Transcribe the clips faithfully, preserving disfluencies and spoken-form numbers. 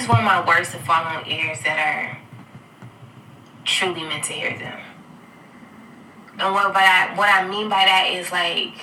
just want my words to fall on ears that are truly meant to hear them. And what by that, what I mean by that is like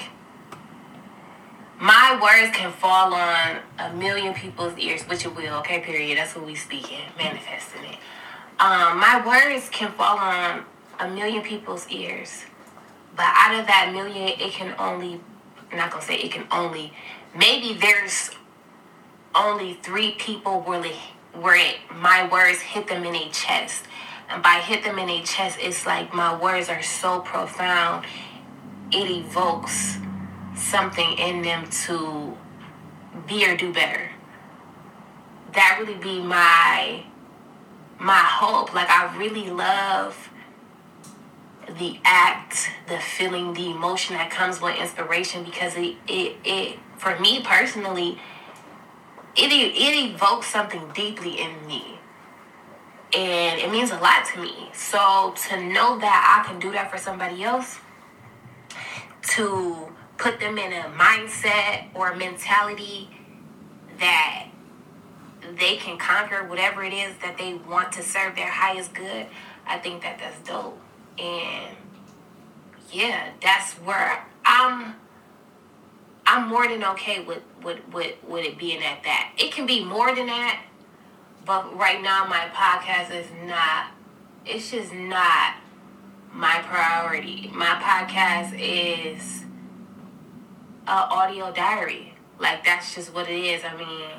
my words can fall on a million people's ears, which it will. Okay, period. That's what we speaking, manifesting it. Um, my words can fall on a million people's ears, but out of that million, it can only. I'm not gonna say it can only. Maybe there's only three people really where it, my words hit them in a chest. And by hit them in a chest, it's like my words are so profound, it evokes something in them to be or do better. That really be my my hope. Like, I really love the act, the feeling, the emotion that comes with inspiration, because it, it, it for me personally, it it evokes something deeply in me. And it means a lot to me. So to know that I can do that for somebody else, to put them in a mindset or a mentality that they can conquer whatever it is that they want to serve their highest good, I think that that's dope. And yeah, that's where I'm I'm more than okay with, with, with, with it being at that. It can be more than that. But right now, my podcast is not, it's just not my priority. My podcast is an audio diary. Like, that's just what it is. I mean,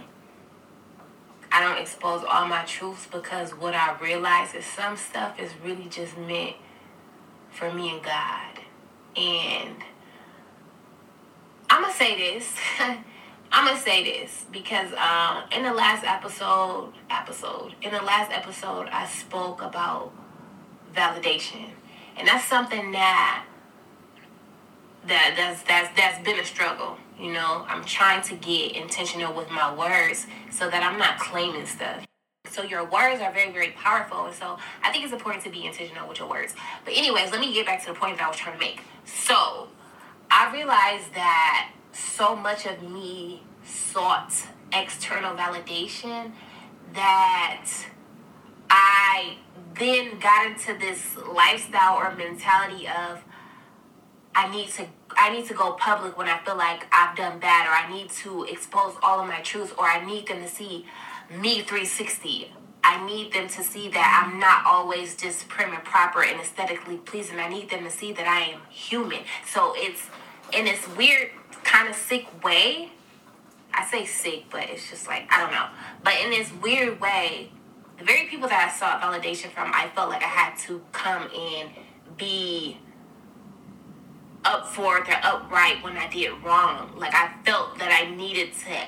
I don't expose all my truths, because what I realize is some stuff is really just meant for me and God. And I'm going to say this. I'm going to say this because uh, in the last episode, episode, in the last episode, I spoke about validation. And that's something that, that that's, that's, that's been a struggle. You know, I'm trying to get intentional with my words so that I'm not claiming stuff. So your words are very, very powerful. And so I think it's important to be intentional with your words. But anyways, let me get back to the point that I was trying to make. So I realized that so much of me sought external validation that I then got into this lifestyle or mentality of I need to I need to go public when I feel like I've done bad, or I need to expose all of my truths, or I need them to see me three sixty. I need them to see that I'm not always just prim and proper and aesthetically pleasing. I need them to see that I am human. So it's in this weird kind of sick way. I say sick, but it's just like, I don't know. But in this weird way, the very people that I sought validation from, I felt like I had to come and be up forth or upright when I did wrong. Like, I felt that I needed to,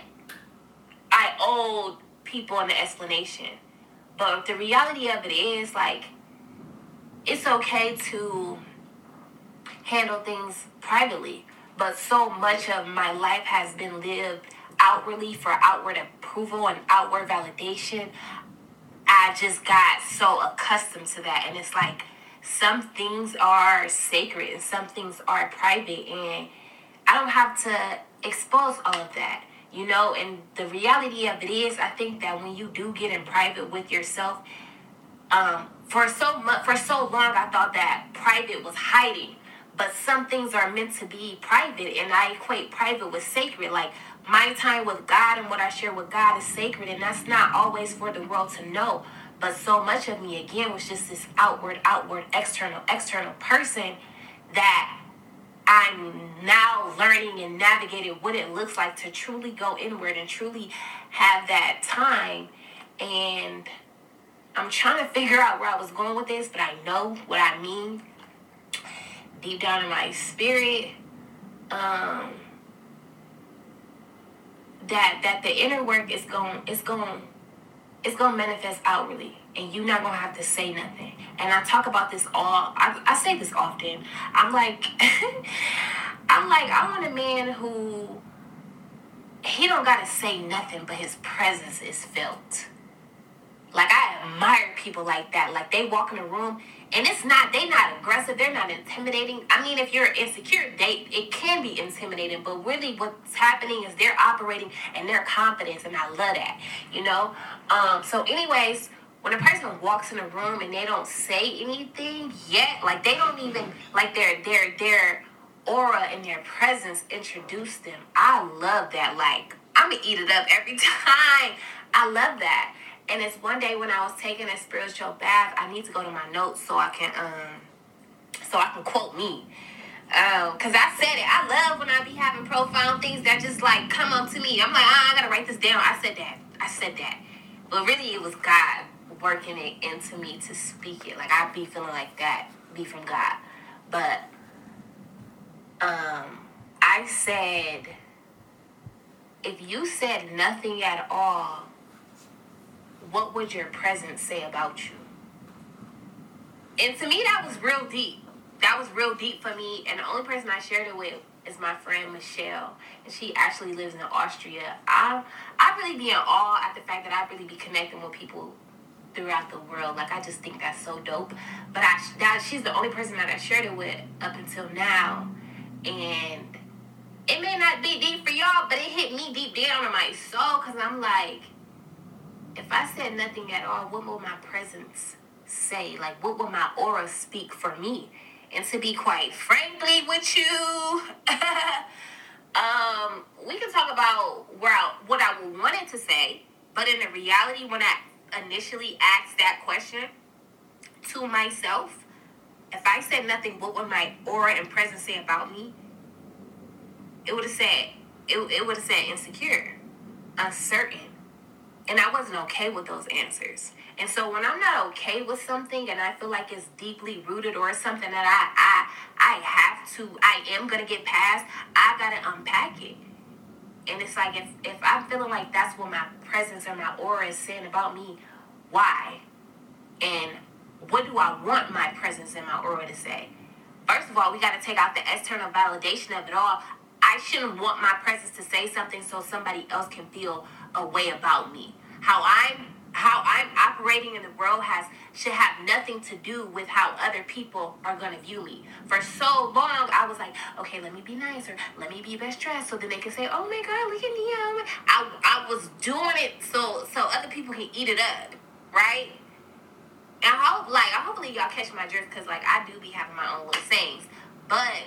I owed people an explanation. But the reality of it is, like, it's okay to handle things privately. But so much of my life has been lived outwardly for outward approval and outward validation. I just got so accustomed to that. And it's like, some things are sacred and some things are private. And I don't have to expose all of that, you know. And the reality of it is, I think that when you do get in private with yourself, um, for so much, for so long, I thought that private was hiding. But some things are meant to be private, and I equate private with sacred. Like, my time with God and what I share with God is sacred, and that's not always for the world to know. But so much of me, again, was just this outward, outward, external, external person that I'm now learning and navigating what it looks like to truly go inward and truly have that time. And I'm trying to figure out where I was going with this, but I know what I mean deep down in my spirit, um, that that the inner work is going, it's going, it's going to manifest outwardly, and you're not going to have to say nothing. And I talk about this all, I, I say this often. I'm like, I'm like, I want a man who, he don't got to say nothing, but his presence is felt. Like, I admire people like that. Like, they walk in the room And it's not, they not aggressive, they're not intimidating. I mean, if you're insecure, they it can be intimidating, but really what's happening is they're operating in their confidence, and I love that, you know? Um, so anyways, when a person walks in a room and they don't say anything yet, like they don't even, like their their their aura and their presence introduce them. I love that. Like, I'm gonna eat it up every time. I love that. And it's one day when I was taking a spiritual bath, I need to go to my notes so I can um so I can quote me. Um, cause I said it. I love when I be having profound things that just like come up to me. I'm like, ah, I gotta write this down. I said that. I said that. But really it was God working it into me to speak it. Like I be feeling like that, be from God. But um I said, if you said nothing at all, what would your presence say about you? And to me, that was real deep. That was real deep for me. And the only person I shared it with is my friend Michelle. And she actually lives in Austria. I I really be in awe at the fact that I really be connecting with people throughout the world. Like, I just think that's so dope. But I that she's the only person that I shared it with up until now. And it may not be deep for y'all, but it hit me deep down in my soul. Because I'm like, if I said nothing at all, what would my presence say? Like, what would my aura speak for me? And to be quite frankly with you, um, we can talk about where I, what I wanted to say, but in the reality, when I initially asked that question to myself, if I said nothing, what would my aura and presence say about me? It would have said, it, it would have said insecure, uncertain. And I wasn't okay with those answers. And so when I'm not okay with something and I feel like it's deeply rooted or it's something that I I I have to, I am going to get past, I got to unpack it. And it's like, if, if I'm feeling like that's what my presence or my aura is saying about me, why? And what do I want my presence and my aura to say? First of all, we got to take out the external validation of it all. I shouldn't want my presence to say something so somebody else can feel a way about me. How I'm how I'm operating in the world has should have nothing to do with how other people are gonna view me. For so long, I was like, okay, let me be nicer, let me be best dressed, so then they can say, oh my God, look at Nia. I I was doing it so so other people can eat it up, right? And I hope like I hopefully y'all catch my drift, because like I do be having my own little sayings, but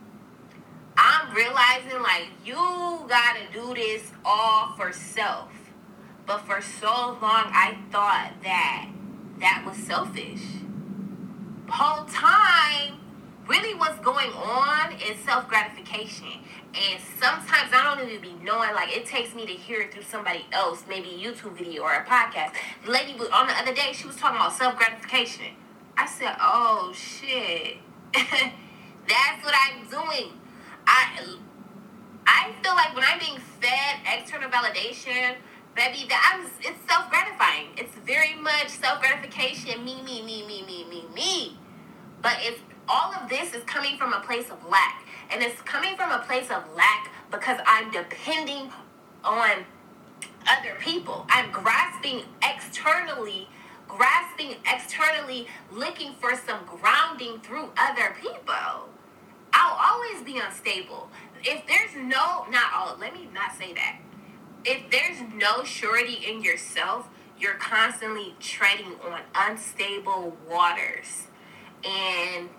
I'm realizing like you gotta do this all for self. But for so long, I thought that that was selfish. The whole time, really what's going on is self-gratification. And sometimes I don't even be knowing, like, it takes me to hear it through somebody else, maybe a YouTube video or a podcast. The lady was, on the other day, she was talking about self-gratification. I said, oh, shit. That's what I'm doing. I, I feel like when I'm being fed external validation, baby, that I'm, it's self-gratifying. It's very much self-gratification. Me, me, me, me, me, me, me. But it's all of this is coming from a place of lack. And it's coming from a place of lack because I'm depending on other people. I'm grasping externally, grasping externally, looking for some grounding through other people. I'll always be unstable. If there's no, not all, let me not say that. If there's no surety in yourself, you're constantly treading on unstable waters. And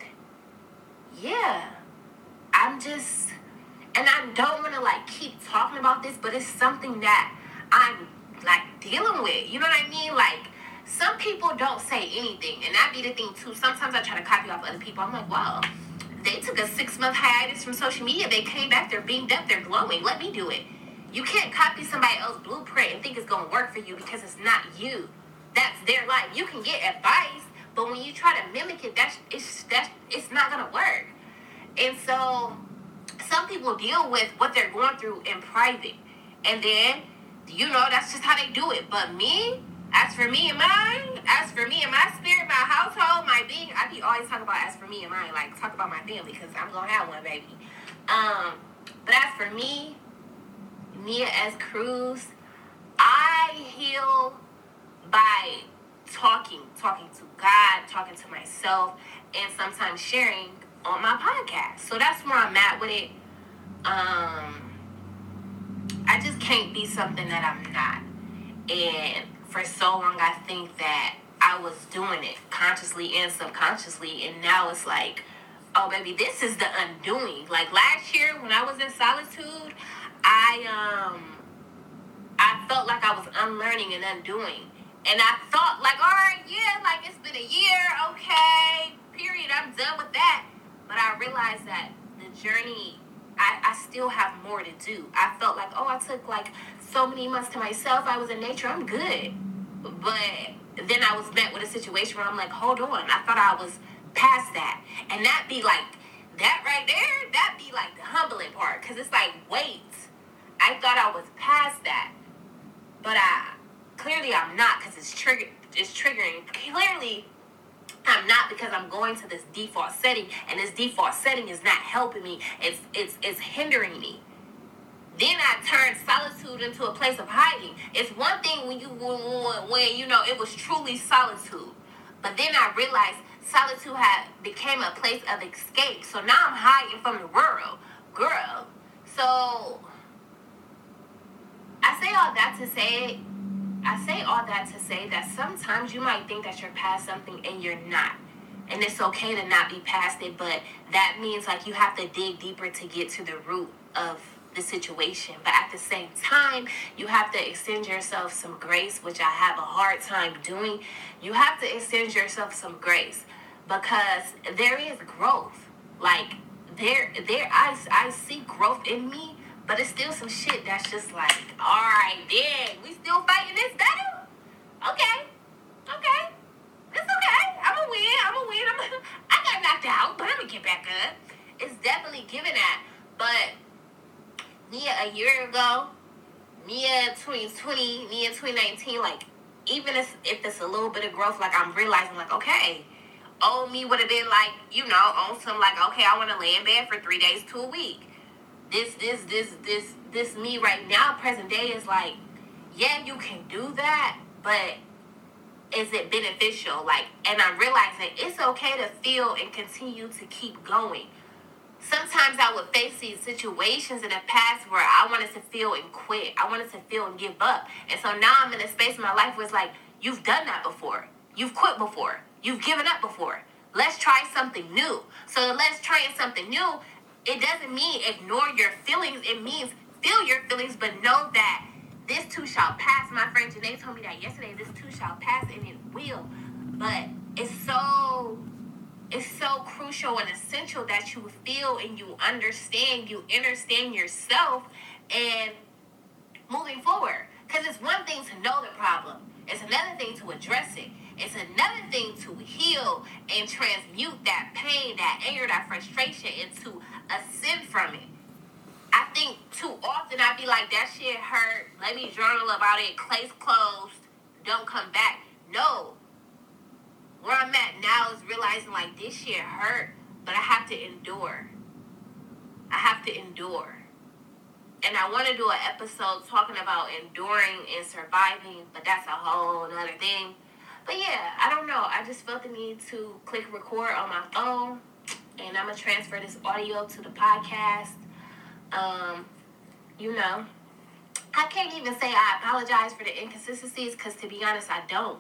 yeah, I'm just, and I don't want to like keep talking about this, but it's something that I'm like dealing with. You know what I mean? Like, some people don't say anything, and that be the thing too. Sometimes I try to copy off other people. I'm like, wow, they took a six month hiatus from social media. They came back, they're beamed up, they're glowing. Let me do it. You can't copy somebody else's blueprint and think it's going to work for you because it's not you. That's their life. You can get advice, but when you try to mimic it, that's it's that's it's not going to work. And so some people deal with what they're going through in private. And then, you know, that's just how they do it. But me, as for me and mine, as for me and my spirit, my household, my being, I be always talking about as for me and mine, like talk about my family because I'm going to have one, baby. Um, but as for me, Nia S. Cruz, I heal by talking, talking to God, talking to myself, and sometimes sharing on my podcast. So that's where I'm at with it. Um, I just can't be something that I'm not. And for so long, I think that I was doing it consciously and subconsciously. And now it's like, oh, baby, this is the undoing. Like last year when I was in solitude, I, um, I felt like I was unlearning and undoing. And I thought like, all right, yeah, like it's been a year. Okay, period. I'm done with that. But I realized that the journey, I, I still have more to do. I felt like, oh, I took like so many months to myself. I was in nature. I'm good. But then I was met with a situation where I'm like, hold on. I thought I was past that. And that be like, that right there, that be like the humbling part. Because it's like, wait, I thought I was past that. But I, clearly I'm not because it's, trigger, it's triggering. Clearly I'm not because I'm going to this default setting. And this default setting is not helping me. It's, it's, it's hindering me. Then I turned solitude into a place of hiding. It's one thing when you, when, when you know, it was truly solitude. But then I realized solitude had became a place of escape. So now I'm hiding from the world. Girl. So I say all that to say, I say all that to say that sometimes you might think that you're past something and you're not. And it's okay to not be past it, but that means like you have to dig deeper to get to the root of the situation. But at the same time, you have to extend yourself some grace, which I have a hard time doing. You have to extend yourself some grace because there is growth. Like there, there, I, I see growth in me. But it's still some shit that's just like, all right, then, we still fighting this battle? Okay, okay, it's okay. I'm gonna win, I'm gonna win. I'm gonna, I got knocked out, but I'm gonna get back up. It's definitely given that. But Nia a year ago, Nia twenty twenty, Nia twenty nineteen, like, even if, if it's a little bit of growth, like, I'm realizing, like, okay, old me would have been like, you know, on some, like, okay, I want to lay in bed for three days to a week. This, this, this, this, this me right now, present day, is like, yeah, you can do that, but is it beneficial? Like, and I realize that it's okay to feel and continue to keep going. Sometimes I would face these situations in the past where I wanted to feel and quit. I wanted to feel and give up. And so now I'm in a space in my life where it's like, you've done that before. You've quit before. You've given up before. Let's try something new. So let's try something new. It doesn't mean ignore your feelings. It means feel your feelings, but know that this too shall pass. My friend Janae told me that yesterday. This too shall pass, and it will. But it's so, it's so crucial and essential that you feel and you understand, you understand yourself, and moving forward. Because it's one thing to know the problem. It's another thing to address it. It's another thing to heal and transmute that pain, that anger, that frustration, and to ascend from it. I think too often I be like, that shit hurt. Let me journal about it. Case closed. Don't come back. No. Where I'm at now is realizing like this shit hurt, but I have to endure. I have to endure. And I want to do an episode talking about enduring and surviving, but that's a whole other thing. But yeah, I don't know. I just felt the need to click record on my phone, and I'm going to transfer this audio to the podcast. Um, you know, I can't even say I apologize for the inconsistencies because, to be honest, I don't.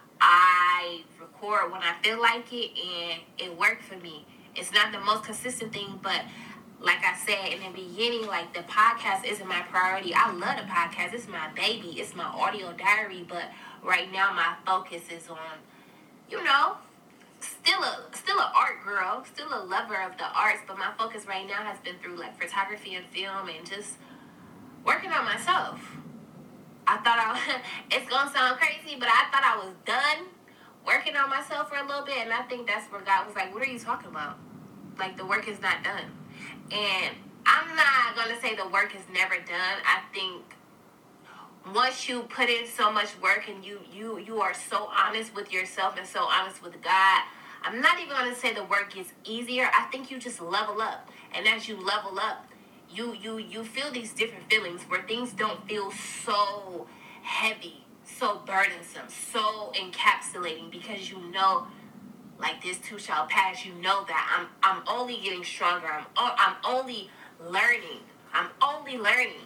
I record when I feel like it, and it worked for me. It's not the most consistent thing, but like I said in the beginning, like the podcast isn't my priority. I love the podcast. It's my baby. It's my audio diary. But right now my focus is on, you know, still a still an art girl, still a lover of the arts. But my focus right now has been through like photography and film and just working on myself. I thought I, it's going to sound crazy, but I thought I was done working on myself for a little bit. And I think that's where God was like, what are you talking about? Like the work is not done. And I'm not going to say the work is never done. I think once you put in so much work and you, you, you are so honest with yourself and so honest with God, I'm not even going to say the work gets easier. I think you just level up. And as you level up, you, you, you feel these different feelings where things don't feel so heavy, so burdensome, so encapsulating, because you know, like, this too shall pass. You know that I'm I'm only getting stronger. I'm I'm only learning. I'm only learning.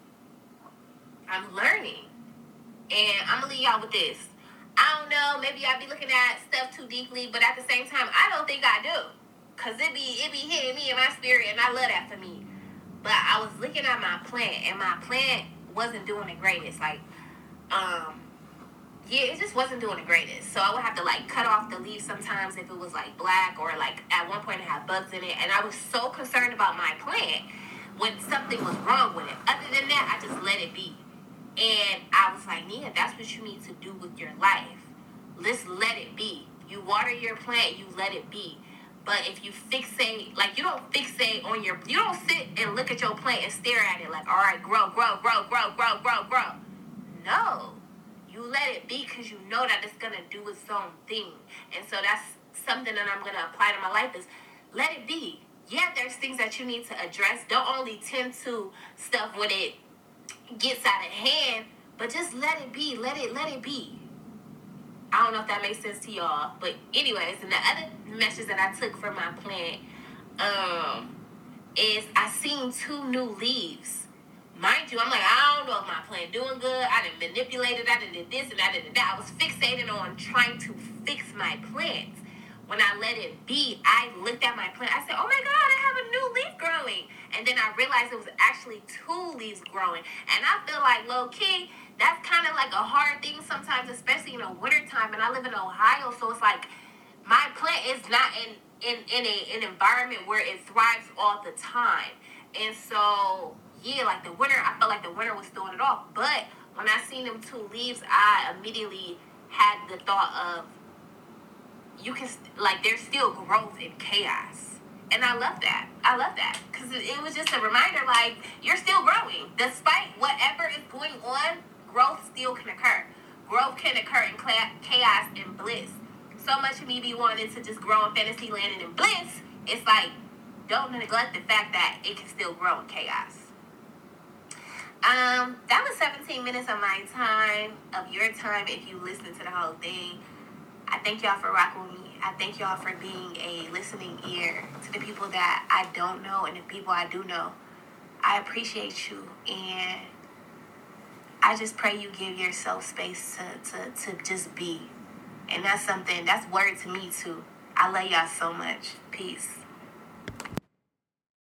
I'm learning. And I'm gonna leave y'all with this. I don't know, maybe I be looking at stuff too deeply, but at the same time, I don't think I do. Cause it be it be hitting me in my spirit, and I love that for me. But I was looking at my plant, and my plant wasn't doing the greatest. Like, um, yeah, it just wasn't doing the greatest. So I would have to like cut off the leaves sometimes if it was like black, or like at one point it had bugs in it. And I was so concerned about my plant when something was wrong with it. Other than that, I just let it be. And I was like, Nia, that's what you need to do with your life. Let's let it be. You water your plant, you let it be. But if you fixate, like, you don't fixate on your, you don't sit and look at your plant and stare at it like, all right, grow, grow, grow, grow, grow, grow, grow. No. You let it be, because you know that it's going to do its own thing. And so that's something that I'm going to apply to my life, is let it be. Yeah, there's things that you need to address. Don't only tend to stuff when it gets out of hand, but just let it be. Let it, let it be. I don't know if that makes sense to y'all, but anyways, and the other message that I took from my plant um, is I seen two new leaves. Mind you, I'm like, I don't know if my plant doing good. I done manipulated, I done did this and I did that. I was fixated on trying to fix my plant. When I let it be, I looked at my plant. I said, oh my God, I have a new leaf growing. And then I realized it was actually two leaves growing. And I feel like, low key, that's kind of like a hard thing sometimes, especially in the wintertime. And I live in Ohio, so it's like my plant is not in, in, in a, an environment where it thrives all the time. And so, yeah, like the winter, I felt like the winter was throwing it off. But when I seen them two leaves, I immediately had the thought of, you can, like, there's still growth in chaos. And I love that. I love that. Because it, it was just a reminder, like, you're still growing. Despite whatever is going on, growth still can occur. Growth can occur in chaos and bliss. So much of me be wanting to just grow in fantasy land and in bliss. It's like, don't neglect the fact that it can still grow in chaos. Um, that was seventeen minutes of my time, of your time, if you listen to the whole thing. I thank y'all for rocking with me. I thank y'all for being a listening ear to the people that I don't know and the people I do know. I appreciate you, and I just pray you give yourself space to, to, to just be. And that's something, that's word to me too. I love y'all so much. Peace.